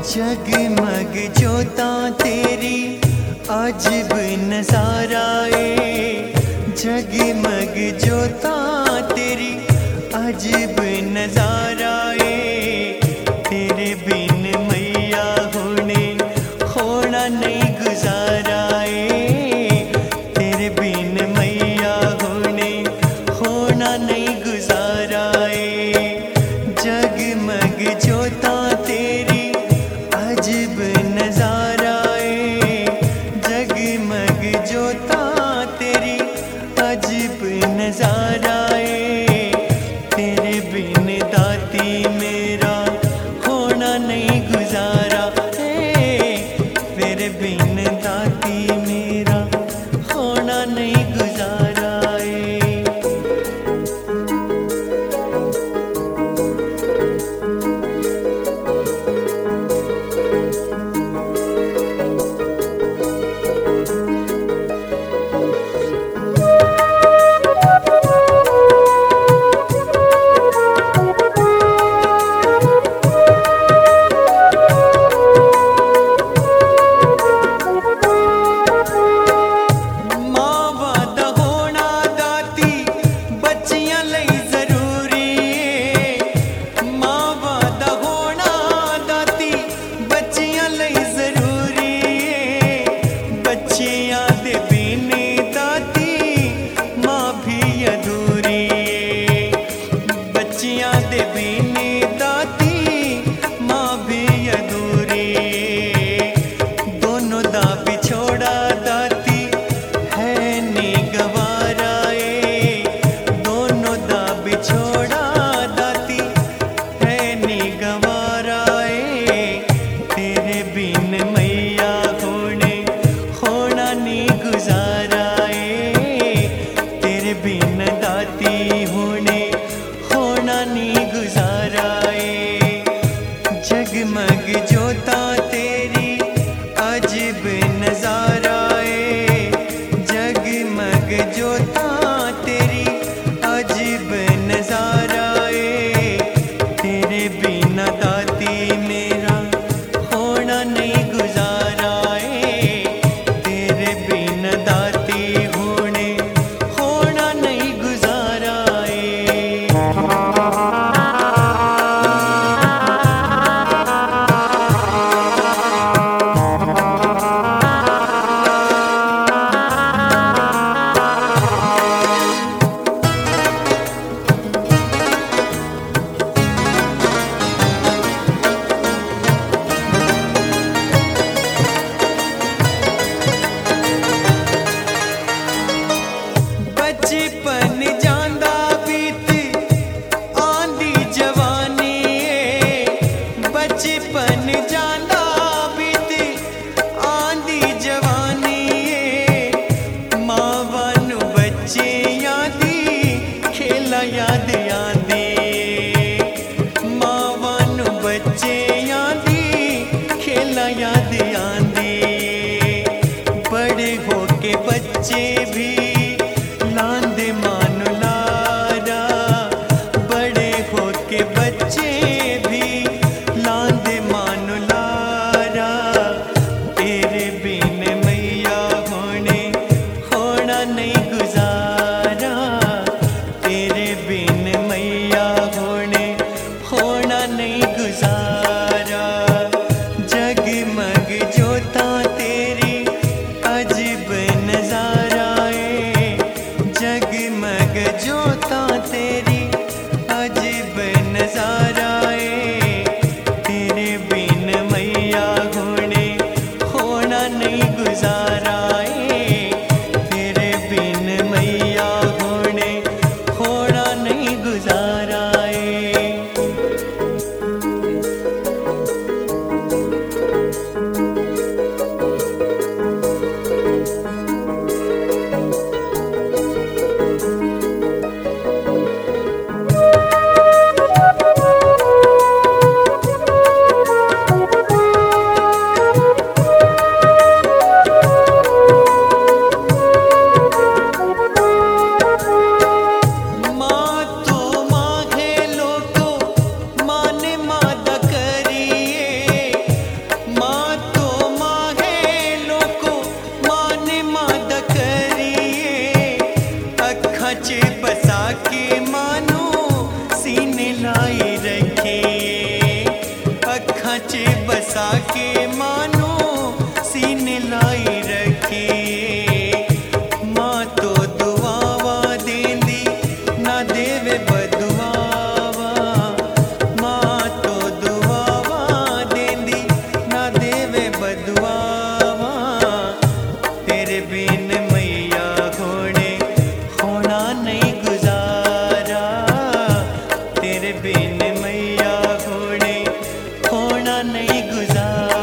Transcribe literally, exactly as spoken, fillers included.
जगमग जोता तेरी अजब नजारा ए, जगमग जोता तेरी अजब नजारा ए, तेरे बिन मैया होने होना नहीं गुजारा ए, तेरे बिन मैया होने होना नहीं गुजारा ए, जगमग जोता तेरी अजब नजारा ए, जगमग जोता तेरी अजब नजारा ए, तेरे बिन दाती मेरा होना नहीं गुजारा ए, तेरे बिन दाती मेरा होना नहीं गुजारा ए। जगमग जोता तेरी अजब नजारा ए, जगमग जोता तेरी अजब नजारा ए, तेरे बिना दाती मेरा होना नहीं गुजारा ए, तेरे बिना दाती होने होना नहीं गुजारा ए। बचपन जांदा बीत आंदी जवानी ए, बचपन जांदा बीत आंदी जवानी ए, मावां नू बच्चियां दी खेला याद आंदी ए, मावां नू बच्चियां दी खेला याद आंदी ए, बड़े होके बच्चे भी लांदे मानो लारा, बड़े होके बच्चे भी लांदे मानो लारा, तेरे बिन मैया होने होना नहीं गुजारा, तेरे बिन मैया होने होना नहीं गुजारा, जगमग बसा के मानो सीने लाई रखी। मां तो दुआवा देंदी ना देवे बदुआवा, मां तो दुआवा देंदी ना देवे बदुआवा। तेरे बिन मैया होने होना नहीं गुजारा, तेरे बिन मैया होने होना नहीं गुजारा।